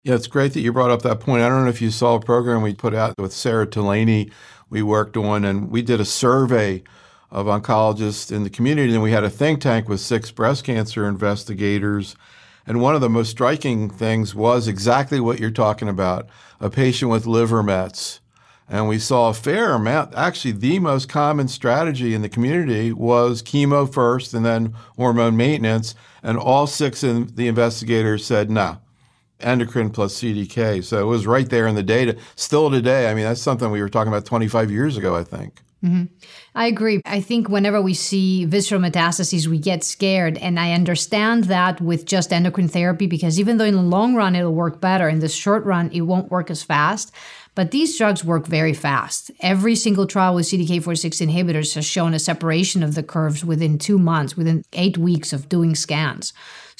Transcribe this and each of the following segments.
Yeah, it's great that you brought up that point. I don't know if you saw a program we put out with Sarah Delaney we worked on, and we did a survey of oncologists in the community, and we had a think tank with 6 breast cancer investigators. And one of the most striking things was exactly what you're talking about, a patient with liver mets. And we saw a fair amount, actually the most common strategy in the community was chemo first and then hormone maintenance. And all 6 of the investigators said, no, endocrine plus CDK. So it was right there in the data. Still today, I mean, that's something we were talking about 25 years ago, I think. Mm-hmm. I agree. I think whenever we see visceral metastases, we get scared. And I understand that with just endocrine therapy, because even though in the long run it'll work better, in the short run it won't work as fast. But these drugs work very fast. Every single trial with CDK4/6 inhibitors has shown a separation of the curves within 2 months, within 8 weeks of doing scans.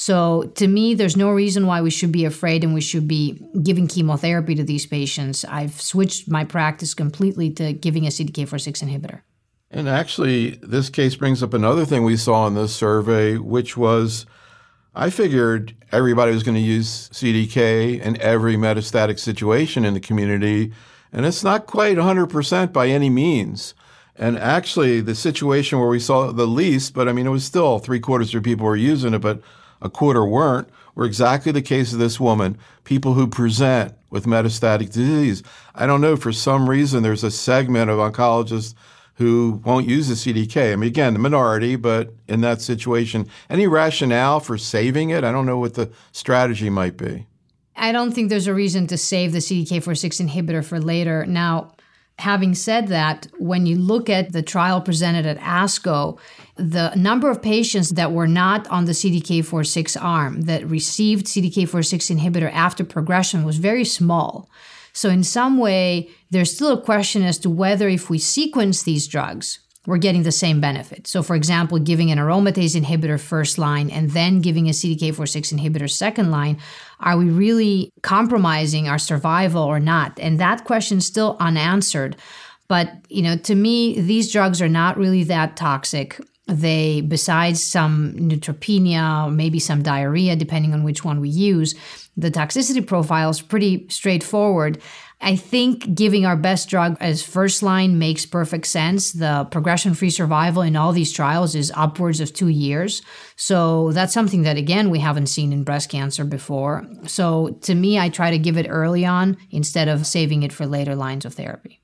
So to me, there's no reason why we should be afraid and we should be giving chemotherapy to these patients. I've switched my practice completely to giving a CDK4/6 inhibitor. And actually, this case brings up another thing we saw in this survey, which was I figured everybody was going to use CDK in every metastatic situation in the community, and it's not quite 100% by any means. And actually, the situation where we saw the least, but I mean, it was still 3/4 of people were using it, but a quarter weren't, were exactly the case of this woman, people who present with metastatic disease. I don't know, for some reason, there's a segment of oncologists who won't use the CDK. I mean, again, the minority, but in that situation, any rationale for saving it? I don't know what the strategy might be. I don't think there's a reason to save the CDK4/6 inhibitor for later. Now, having said that, when you look at the trial presented at ASCO, the number of patients that were not on the CDK4/6 arm that received CDK4/6 inhibitor after progression was very small. So in some way, there's still a question as to whether if we sequence these drugs, we're getting the same benefit. So for example, giving an aromatase inhibitor first line and then giving a CDK4/6 inhibitor second line, are we really compromising our survival or not? And that question is still unanswered. But, to me, these drugs are not really that toxic. They, besides some neutropenia, maybe some diarrhea, depending on which one we use, the toxicity profile is pretty straightforward. I think giving our best drug as first line makes perfect sense. The progression-free survival in all these trials is upwards of 2 years. So that's something that, again, we haven't seen in breast cancer before. So to me, I try to give it early on instead of saving it for later lines of therapy.